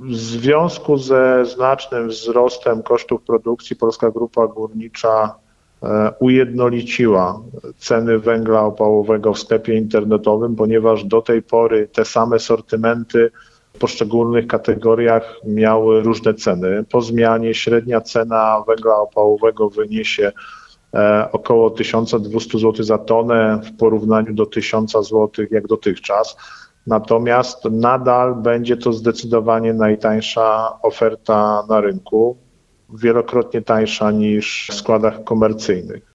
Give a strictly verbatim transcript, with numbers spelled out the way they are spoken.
W związku ze znacznym wzrostem kosztów produkcji Polska Grupa Górnicza ujednoliciła ceny węgla opałowego w sklepie internetowym, ponieważ do tej pory te same sortymenty w poszczególnych kategoriach miały różne ceny. Po zmianie średnia cena węgla opałowego wyniesie około tysiąc dwieście złotych za tonę w porównaniu do tysiąc złotych jak dotychczas. Natomiast nadal będzie to zdecydowanie najtańsza oferta na rynku, wielokrotnie tańsza niż w składach komercyjnych.